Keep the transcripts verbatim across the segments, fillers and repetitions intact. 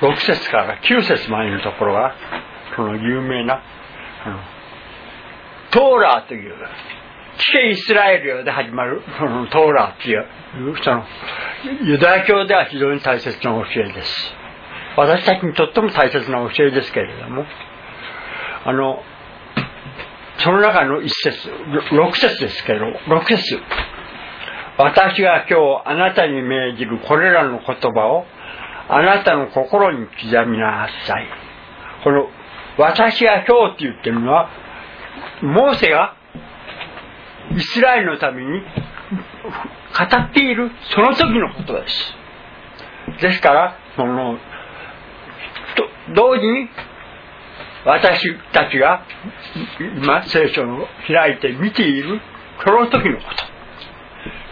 ろく節からきゅう節までのところはこの有名なあのトーラーという聞けイスラエルよで始まるそのトーラーというそのユダヤ教では非常に大切な教えです。私たちにとっても大切な教えですけれども、あのその中の一節ろく節ですけど、ろく節、私が今日あなたに命じるこれらの言葉をあなたの心に刻みなさい。この私が今日って言ってるのはモーセがイスラエルのために語っているその時のことです。ですからその同時に私たちが今聖書を開いて見ているその時のこと、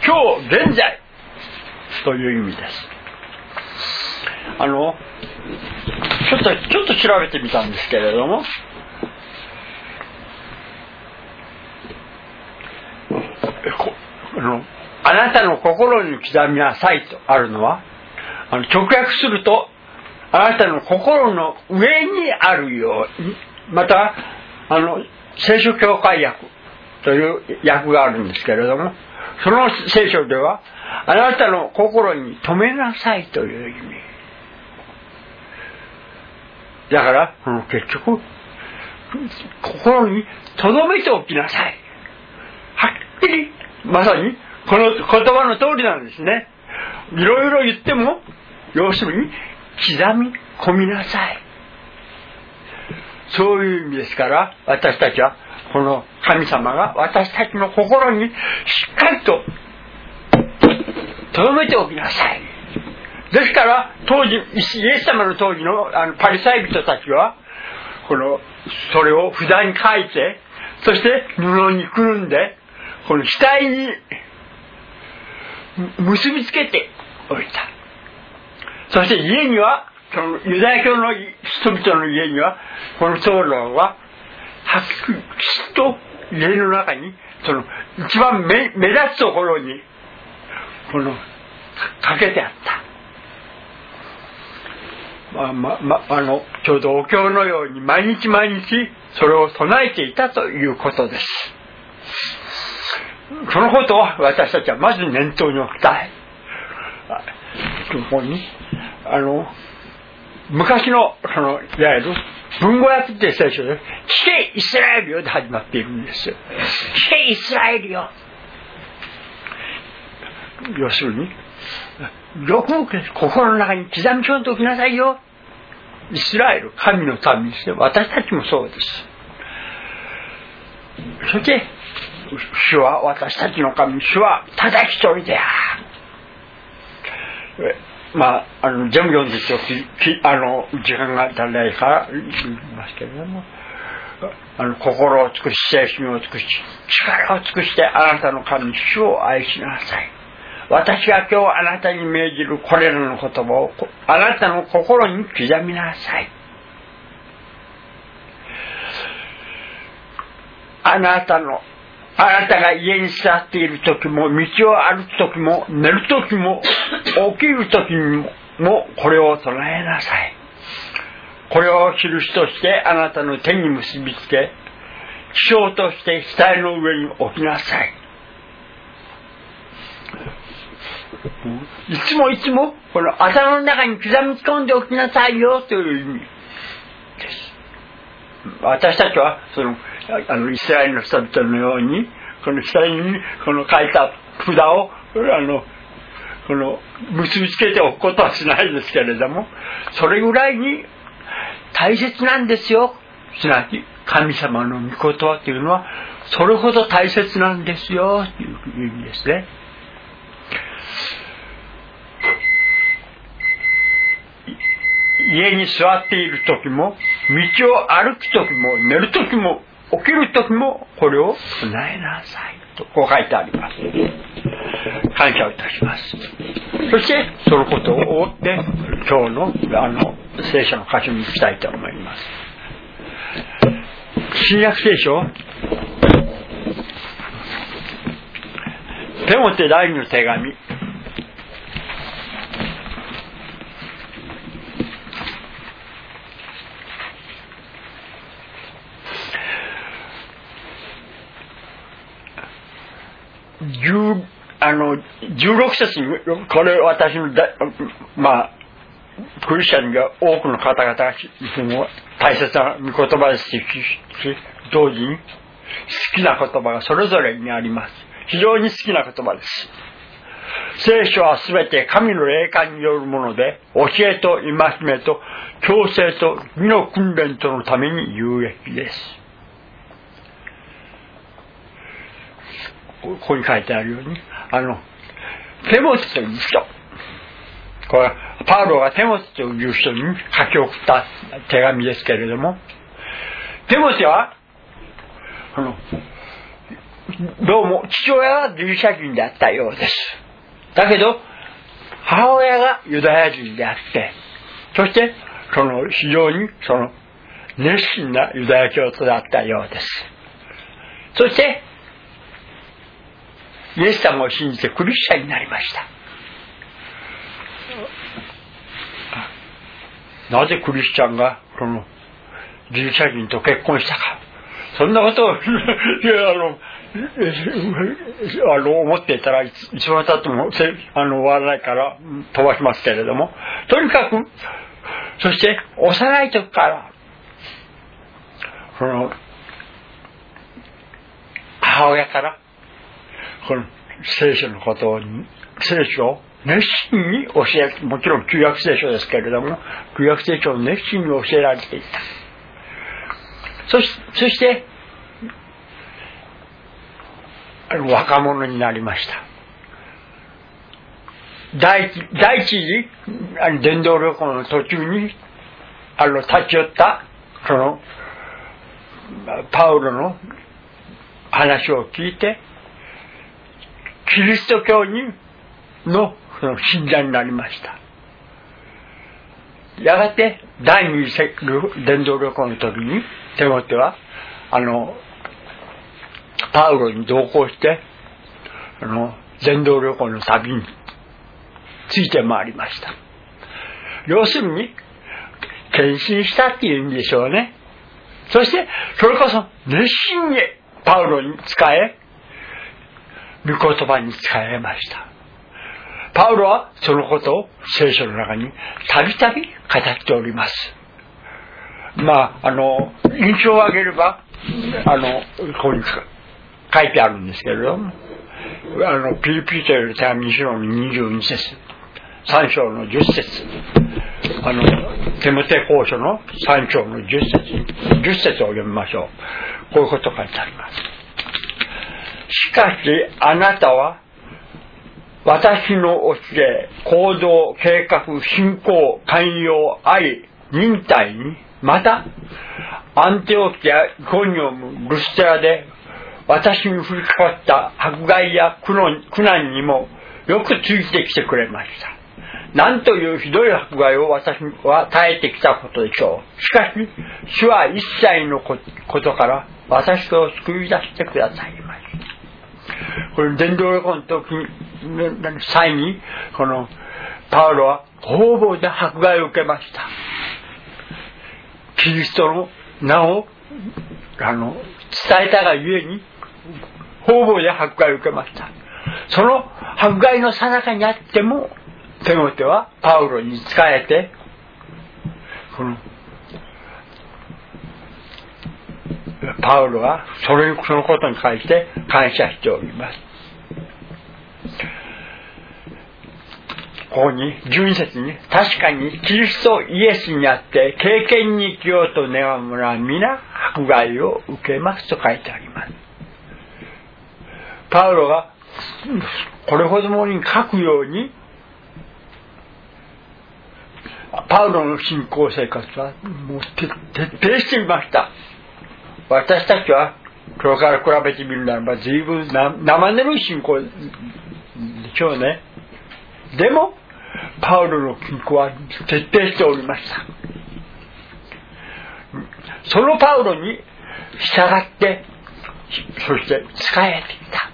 今日現在という意味です。あのちょっとちょっと調べてみたんですけれども、あのあなたの心に刻みなさいとあるのは、あの直訳するとあなたの心の上にあるように、またあの聖書教会訳という訳があるんですけれども、その聖書ではあなたの心に留めなさいという意味だから、結局心に留めておきなさい。はっきりまさにこの言葉の通りなんですね。いろいろ言っても要するに刻み込みなさい、そういう意味ですから、私たちはこの神様が私たちの心にしっかりと留めておきなさい。ですから当時イエス様の当時 の, あのパリサイ人たちはこのそれを札に書いて、そして布にくるんでこの額に結びつけておいた。そして家にはそのユダヤ教の人々の家にはこの灯籠ははっきりと家の中にその一番 目, 目立つところにこのかけてあった。まあままあのちょうどお経のように毎日毎日それを唱えていたということです。そのことを私たちはまず念頭に置きたい。ここにあの昔のそのいわゆる文語訳って聖書で聞けイスラエルよで始まっているんですよ。聞けイスラエルよ。要するによく心の中に刻み込んでおきなさいよ。イスラエル、神の民ですよ。私たちもそうです。そして主は私たちの神、主はただ一人である。まあ、あの全部読んでいくとあの時間が足りないから言いますけれども、あの心を尽くし精神を尽くし力を尽くしてあなたの神主を愛しなさい。私が今日あなたに命じるこれらの言葉をあなたの心に刻みなさい。あなたのあなたが家に座っている時も道を歩く時も寝る時も起きる時にもこれを唱えなさい。これを印としてあなたの手に結びつけ、記章として額の上に置きなさい。いつもいつもこの頭の中に刻み込んでおきなさいよという意味です。私たちはそのあのイスラエルの人々のようにこの額にこの書いた札をあのこの結びつけておくことはしないですけれども、それぐらいに大切なんですよ。すなわち神様の御言葉というのはそれほど大切なんですよという意味ですね。家に座っている時も道を歩く時も寝る時も起きる時もこれを唱えなさいとこう書いてあります。感謝をいたします。そしてそのことを追って今日のあの聖書の箇所に行きたいと思います。新約聖書テモテ第二の手紙 10あのじゅうろく節にこれ私のだまあクリスチャンが多くの方々が大切な御言葉ですし、同時に好きな言葉がそれぞれにあります。非常に好きな言葉です。聖書はすべて神の霊感によるもので、教えと戒めと強制と義の訓練とのために有益です。ここに書いてあるように、あのテモテという人、これはパウロがテモテという人に書き送った手紙ですけれども、テモテはあのどうも父親はギリシャ人であったようです。だけど母親がユダヤ人であって、そしてその非常にその熱心なユダヤ教徒だったようです。そしてイエス様を信じてクリスチャンになりました。なぜクリスチャンがこのギリシャ人と結婚したか、そんなことをいやあのあの思っていたらいつまでたってもあの終わらないから飛ばしますけれども、とにかくそして幼い時からこの母親からこの聖書のことを聖書を熱心に教え、もちろん旧約聖書ですけれども旧約聖書を熱心に教えられていた。そし、そして若者になりました。第一、第一次伝道旅行の途中にあの立ち寄ったそのパウロの話を聞いてキリスト教にのその信者になりました。やがて第二次伝道旅行の時にテモテはあのパウロに同行してあの伝道旅行の旅について回りました。要するに献身したっていうんでしょうね。そしてそれこそ熱心にパウロに仕え御言葉に仕えました。パウロはそのことを聖書の中にたびたび語っております。まああの印象を挙げればあのここに書いてあるんですけれども、あのピリピリという手紙に章のにじゅうに節、さん章のじゅっ節、あのテモテ後書のさん章のじゅっ節、じゅっ節を読みましょう。こういうことが書いてあります。しかしあなたは私の教え、行動、計画、信仰、寛容、愛、忍耐に、またアンテオキア、イコニオム、ルステラで私に降りかかった迫害や苦難にもよくついてきてくれました。なんというひどい迫害を私は耐えてきたことでしょう。しかし主は一切のことから私を救い出してくださいました。これ伝道旅行の時の際にこのパウロは方々で迫害を受けました。キリストの名をあの伝えたがゆえに方々で迫害を受けました。その迫害の最中にあってもテモテはパウロに仕えてこのパウロはそれそのことに関して感謝しております。ここにじゅうに節に確かにキリストイエスにあって敬虔に生きようと願う者は皆迫害を受けますと書いてあります。パウロがこれほどもに書くようにパウロの信仰生活はもう徹底していました。私たちはこれから比べてみるならば随分生ぬるい信仰でしょうね。でもパウロの信仰は徹底しておりました。そのパウロに従ってそして仕えていた。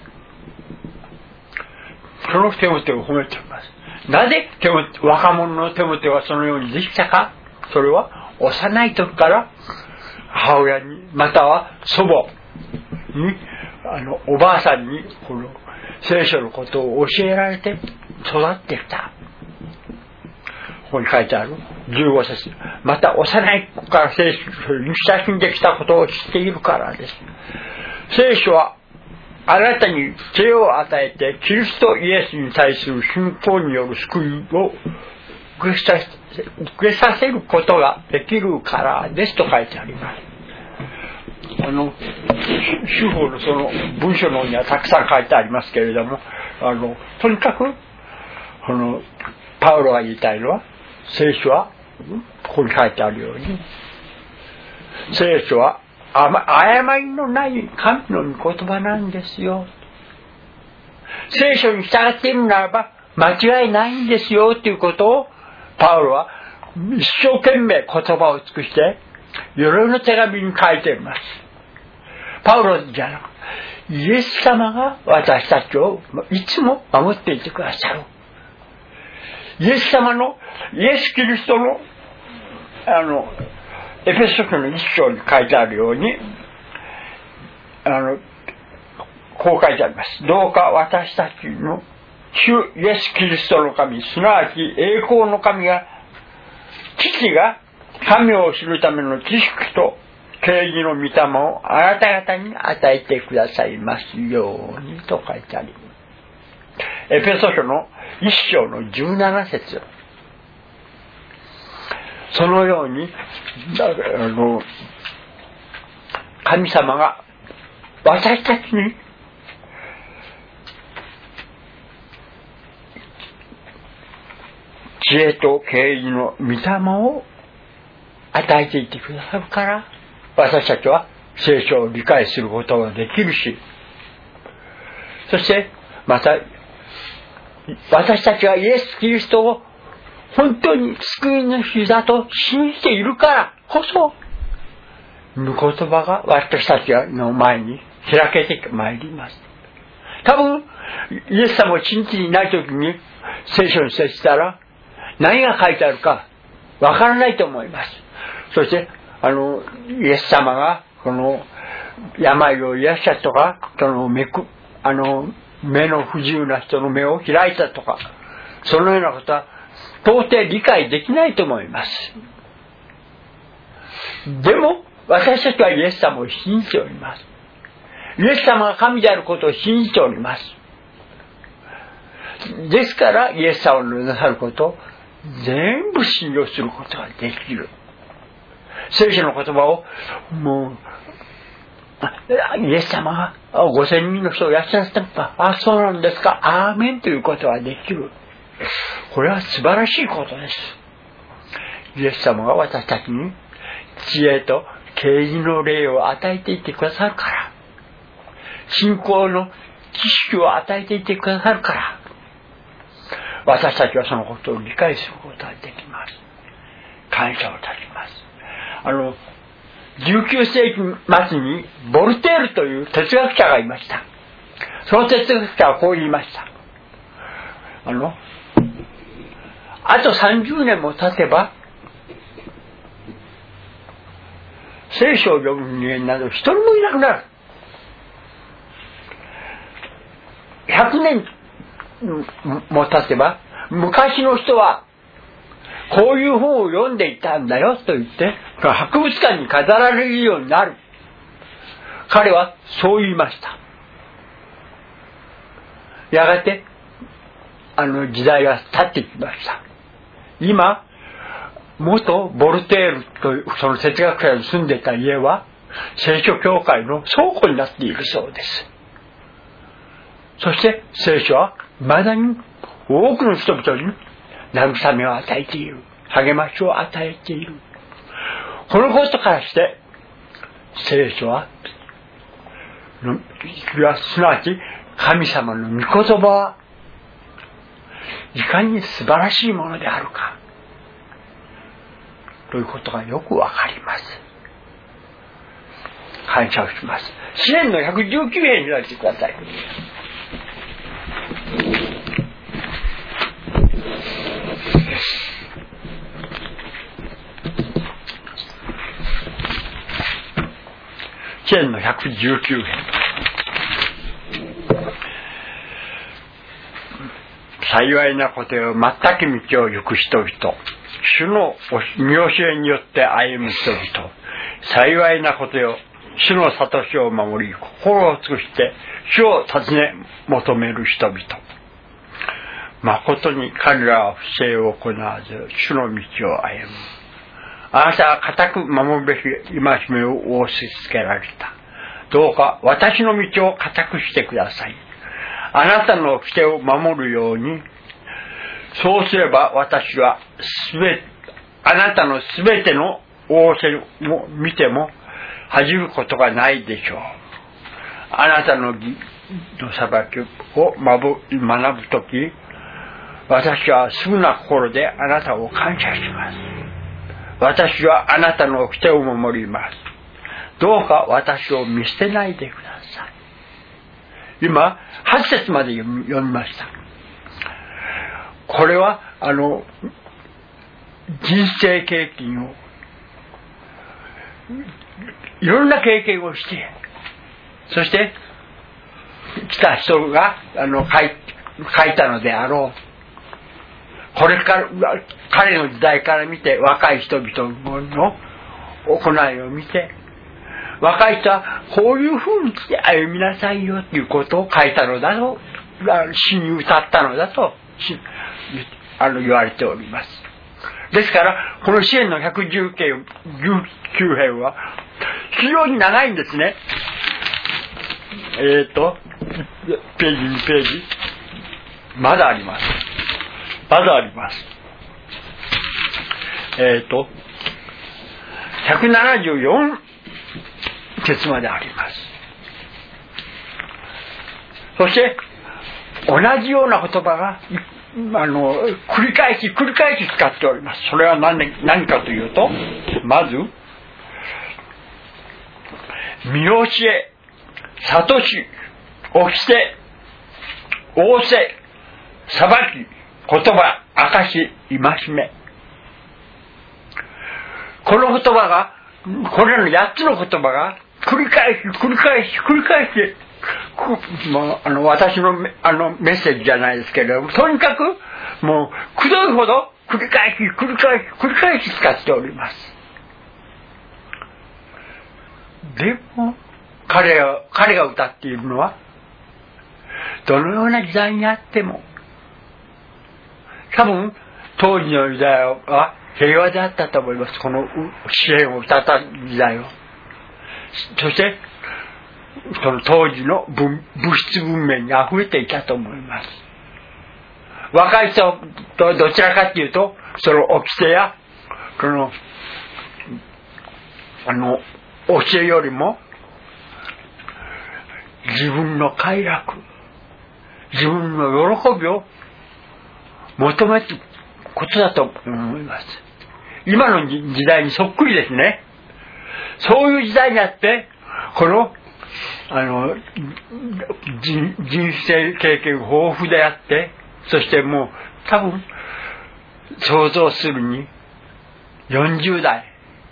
そのテモテを褒めております。なぜテモテ若者のテモテはそのようにできたか。それは幼い時から母親にまたは祖母にあのおばあさんにこの聖書のことを教えられて育ってきた。ここに書いてあるじゅうご節。また幼い子から聖書に親しんできたことを知っているからです。聖書はあなたに知恵を与えてキリストイエスに対する信仰による救いを受けさせ、受けさせることができるからですと書いてあります。あの主法のその文章の方にはたくさん書いてありますけれども、あのとにかくこのパウロが言いたいのは、聖書はここに書いてあるように、聖書は誤りのない神の御言葉なんですよ。聖書に従っているならば間違いないんですよということをパウロは一生懸命言葉を尽くして鎧の手紙に書いています。パウロじゃなくイエス様が私たちをいつも守っていてくださる。イエス様のイエス・キリストのあのエペソ書の一章に書いてあるように、あのこう書いてあります。どうか私たちの主イエス・キリストの神、すなわち栄光の神が、父が神を知るための知識と敬意の御霊をあなた方に与えてくださいますようにと書いてあります。エペソ書の一章のじゅうなな節。そのようにあの神様が私たちに知恵と敬意の御霊を与えていてくださるから、私たちは聖書を理解することができるし、そしてまた私たちはイエス・キリストを本当に救い主だと信じているからこそ、御言葉が私たちの前に開けてまいります。多分イエス様を信じていないときに聖書に接したら何が書いてあるかわからないと思います。そしてあのイエス様がこの病を癒したとか、その目くあの目の不自由な人の目を開いたとか、そのようなことは到底理解できないと思います。でも私たちはイエス様を信じております。イエス様が神であることを信じております。ですからイエス様のなさることを全部信用することができる。聖書の言葉をもうイエス様がごせんにんの人をいらっしゃったのか、あ、そうなんですか、アーメンということができる。これは素晴らしいことです。イエス様が私たちに知恵と敬意の霊を与えていってくださるから、信仰の知識を与えていってくださるから、私たちはそのことを理解することができます。感謝をいたします。あのじゅうきゅうせいき末にボルテールという哲学者がいました。その哲学者はこう言いました。あのあとさんじゅうねんも経てば聖書を読む人間など一人もいなくなる。ひゃくねんも経てば昔の人はこういう本を読んでいたんだよと言って博物館に飾られるようになる。彼はそう言いました。やがてあの時代が経ってきました。今元ボルテールというその哲学者に住んでいた家は聖書教会の倉庫になっているそうです。そして聖書はまだに多くの人々に慰めを与えている、励ましを与えている。このことからして聖書はすなわち神様の御言葉はいかに素晴らしいものであるかということがよくわかります。感謝をします。詩編のひゃくじゅうきゅう編に開いてください。詩編のひゃくじゅうきゅう編。 幸いなことよ、全く道を行く人々、主の見教えによって歩む人々、幸いなことよ、主の諭しを守り、心を尽くして主を尋ね求める人々。誠に彼らは不正を行わず、主の道を歩む。あなたは固く守るべき戒めを押し付けられた。どうか私の道を固くしてください。あなたの掟を守るように、そうすれば私はすべて、あなたのすべての仰せを見ても恥じることがないでしょう。あなたの義の裁きを学ぶとき、私はすぐな心であなたを感謝します。私はあなたの掟を守ります。どうか私を見捨てないでください。今、はち節まで読みました。これは、あの、人生経験を、いろんな経験をして、そして、来た人が、あの、書い、書いたのであろう。これから、彼の時代から見て、若い人々の行いを見て、若い人はこういう風にして歩みなさいよということを書いたのだと、詩に歌ったのだと、あの言われております。ですから、この詩篇のひゃくじゅうきゅう編は、非常に長いんですね。えっと、ページにページ。まだあります。まだあります。えっと、ひゃくななじゅうよん節まであります。そして、同じような言葉が、あの、繰り返し、繰り返し使っております。それは何、何かというと、まず、見教え、諭し、掟、仰せ、裁き、言葉、証、戒め。この言葉が、これらのやっつの言葉が、繰り返し、繰り返し、繰り返し、もうあの私のあのメッセージじゃないですけれども、とにかくもうくどいほど繰り返し繰り返し繰り返し使っております。でも彼が彼が歌っているのは、どのような時代にあっても、多分当時の時代は平和であったと思います。この詩篇を歌った時代は。そしてその当時の物質文明に溢れていたと思います。若い人とどちらかというと、その掟やこのあの教えよりも自分の快楽、自分の喜びを求めることだと思います。今の時代にそっくりですね。そういう時代にあって、このあの 人, 人生経験豊富であって、そしてもう多分想像するによんじゅう代、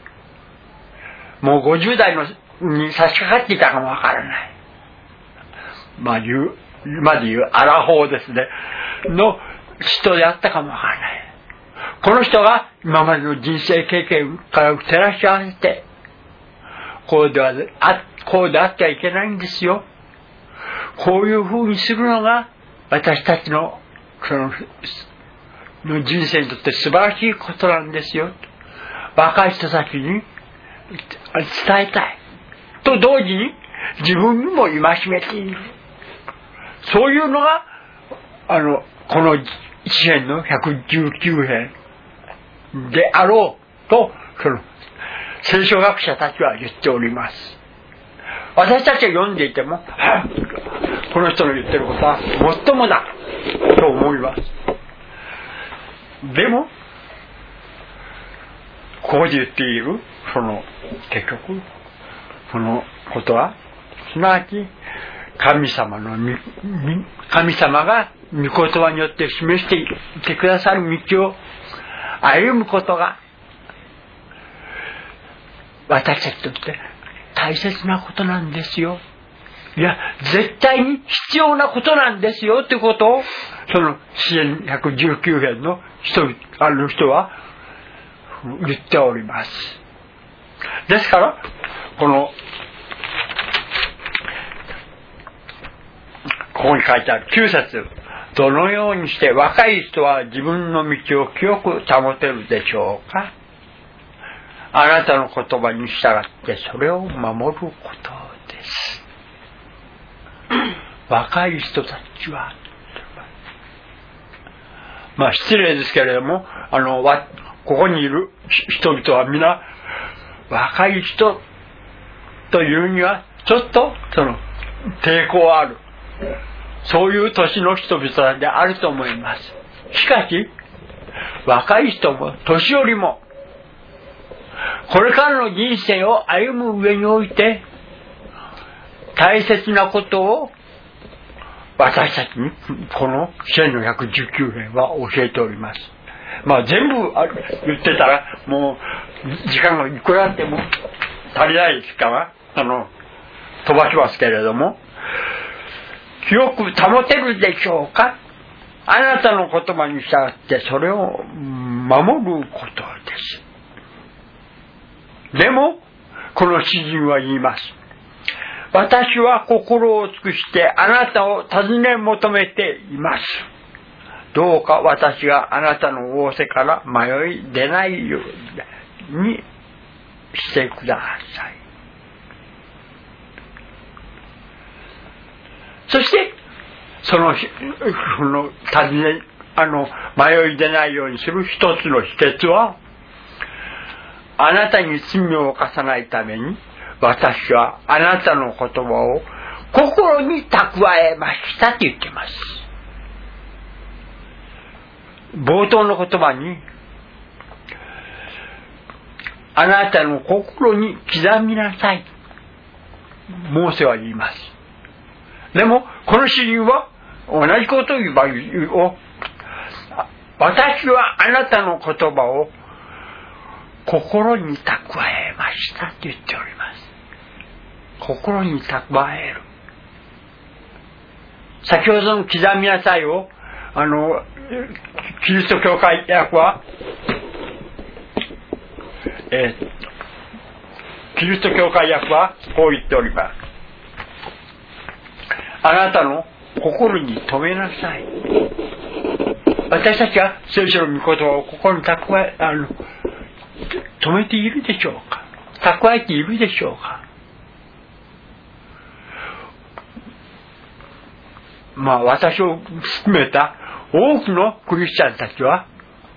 もうごじゅう代のに差し掛かっていたかもわからない。まあ言う今で言うアラフォーですねの人であったかもわからない。この人が今までの人生経験から照らし合わせて、こうではあこうであってはいけないんですよ。こういう風にするのが私たちのそのの人生にとって素晴らしいことなんですよ。若い人たちに伝えたいと同時に自分にも戒めている。そういうのがあのこの詩篇のひゃくじゅうきゅう編であろうと、その聖書学者たちは言っております。私たちが読んでいても、この人の言ってることはもっともだと思います。でもここで言っているその結局このことは、すなわち神様の神様が御言葉によって示していてくださる道を歩むことが私たちにとって大切なことなんですよ。いや、絶対に必要なことなんですよということをその詩編ひゃくじゅうきゅう編の人ある人は言っております。ですからこのここに書いてあるきゅう節、どのようにして若い人は自分の道を清く保てるでしょうか。あなたの言葉に従ってそれを守ることです。若い人たちは、まあ失礼ですけれども、あのわここにいる人々は皆若い人というにはちょっとその抵抗ある、そういう年の人々であると思います。しかし若い人も年寄りもこれからの人生を歩む上において大切なことを私たちにこの詩編のひゃくじゅうきゅう編は教えております。まあ全部言ってたらもう時間がいくらあっても足りないですからあの飛ばしますけれども、清く保てるでしょうか。あなたの言葉に従ってそれを守ることです。でもこの詩人は言います。私は心を尽くしてあなたを尋ね求めています。どうか私があなたの仰せから迷い出ないようにしてください。そしてそのその尋ねあの迷い出ないようにする一つの秘訣は、あなたに罪を犯さないために私はあなたの言葉を心に蓄えましたと言っています。冒頭の言葉にあなたの心に刻みなさい、モーセは言います。でもこの詩人は同じことを言う場合を、私はあなたの言葉を心に蓄えましたと言っております。心に蓄える。先ほどの刻みなさいをあのキリスト教会訳は、えー、キリスト教会訳はこう言っております。あなたの心に留めなさい。私たちは聖書の御言葉を心に蓄えあの留めているでしょうか。蓄えているでしょうか。まあ私を含めた多くのクリスチャンたちは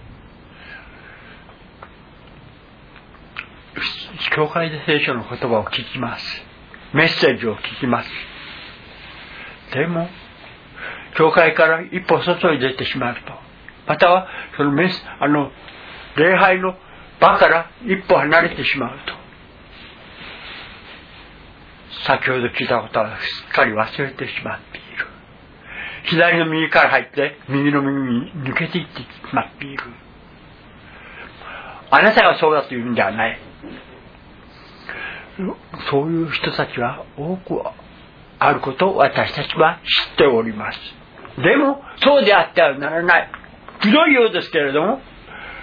教会で聖書の言葉を聞きます。メッセージを聞きます。でも教会から一歩外に出てしまうと、またはそのメスあの礼拝の場から一歩離れてしまうと、先ほど聞いたことはすっかり忘れてしまっている。左の右から入って右の右に抜けていってしまっている。あなたがそうだというんではない。そういう人たちは多くあることを私たちは知っております。でもそうであってはならない。ひどいようですけれども、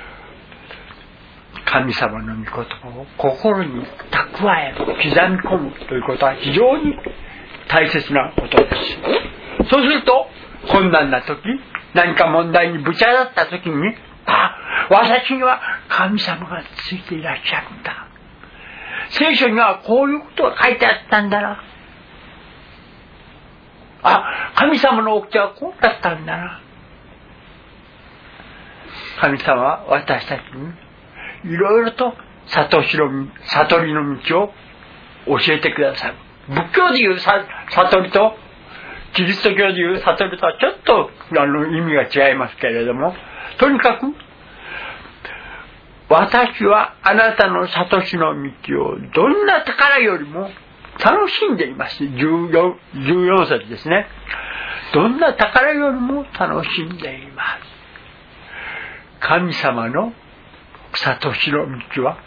神様の御言葉を心に蓄える、刻み込むということは非常に大切なことです。そうすると困難な時、何か問題にぶち当たった時に、あ、私には神様がついていらっしゃるんだ。聖書にはこういうことが書いてあったんだな。あ、神様の掟はこうだったんだな。神様は私たちにいろいろと悟りの、悟りの道を教えてくださる。仏教でいう悟りとキリスト教でいう悟りとはちょっとあの意味が違いますけれども、とにかく私はあなたの悟りの道をどんな宝よりも楽しんでいます。じゅうよん、じゅうよん節ですね。どんな宝よりも楽しんでいます。神様の悟りの道は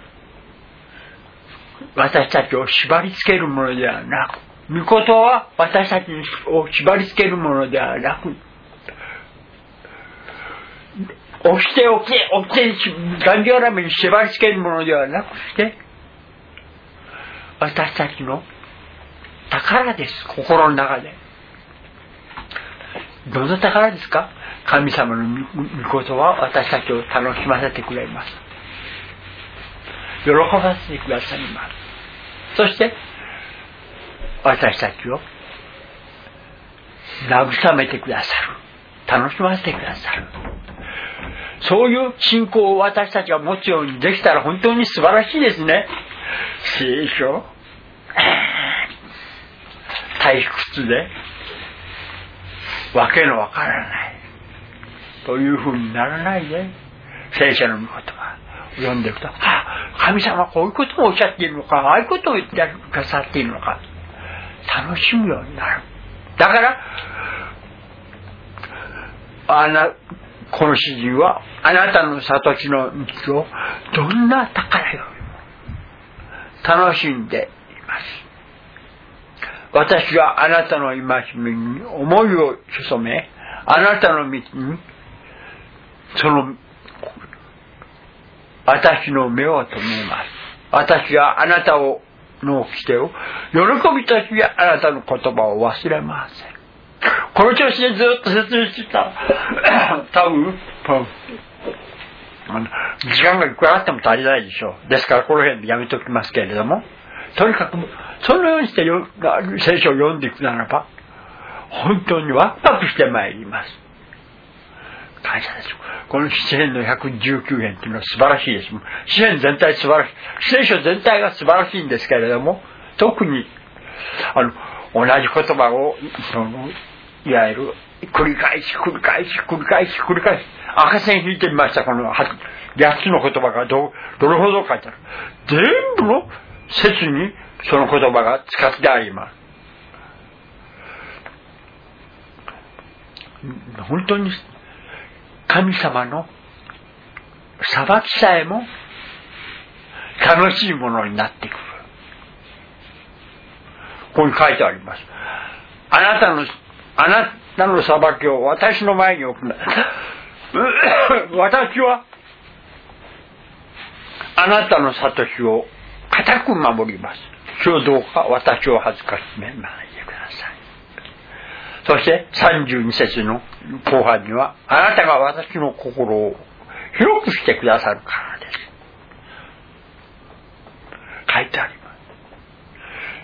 私たちを縛り付けるものではなく、御言葉は私たちを縛り付けるものではなく、 押しておけ、起きて、頑丈な目に縛り付けるものではなくして、私たちの宝です。心の中で。どの宝ですか？神様の御言葉は私たちを楽しませてくれます。喜ばせてくださいます。そして、私たちを慰めてくださる。楽しませてくださる。そういう信仰を私たちが持つようにできたら本当に素晴らしいですね。聖書退屈でわけのわからないというふうにならないで、聖書の御言葉を読んでいくと、あ、神様はこういうことをおっしゃっているのか、ああいうことを言ってくださっているのか、楽しむようになる。だからあなこの詩人はあなたの悟りの道をどんな宝よりも楽しんでいます。私があなたの戒めに思いを注め、あなたの道にその私の目を留めます。私があなたをの掟を喜びとしてあなたの言葉を忘れません。この調子でずっと説明してた多分時間がいくらあっても足りないでしょう。ですからこの辺でやめておきますけれども、とにかくそのようにして聖書を読んでいくならば本当にワクワクしてまいります。感謝です。この詩編のひゃくじゅうきゅう編というのは素晴らしいです。詩編全体素晴らしい、聖書全体が素晴らしいんですけれども、特にあの同じ言葉をそのいわゆる繰り返し繰り返し繰り返し繰り返し赤線引いてみました。このやっつの言葉が ど, どれほど書いてある。全部の説にその言葉が使ってあります。本当に神様の裁きさえも楽しいものになってくる。ここに書いてあります。あなたのあなたの裁きを私の前に置くな。私はあなたの諭しを固く守ります。主よどうか私を恥ずかしめないでください。そしてさんじゅうに節の後半には、あなたが私の心を広くしてくださるからです。書いてあります。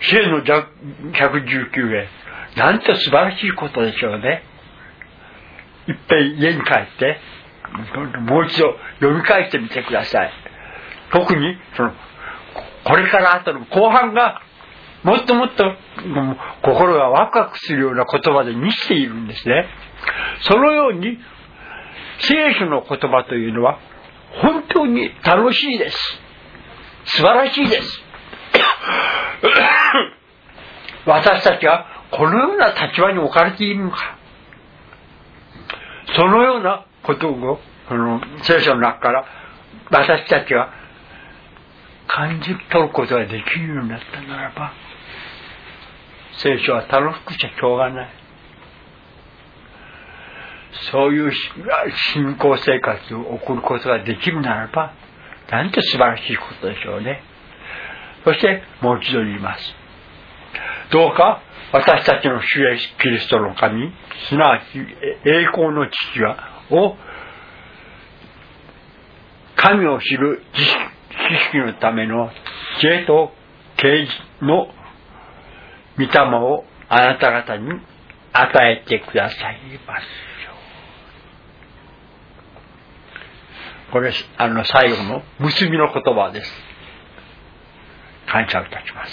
詩編のひゃくじゅうきゅう編、なんて素晴らしいことでしょうね。いっぺん家に帰ってもう一度読み返してみてください。特にそのこれから後の後半がもっともっと心がワクワクするような言葉で満ちているんですね。そのように聖書の言葉というのは本当に楽しいです。素晴らしいです。私たちはこのような立場に置かれているのか、そのようなことをこの聖書の中から私たちが感じ取ることができるようになったならば、聖書は楽しくちゃしょうがない。そういう信仰生活を送ることができるならば、なんて素晴らしいことでしょうね。そしてもう一度言います。どうか私たちの主イエスキリストの神、すなわち栄光の父がを神を知る知識知識のための知恵と啓示の御霊をあなた方に与えてくださいますよう。これあの最後の結びの言葉です。感謝いたします。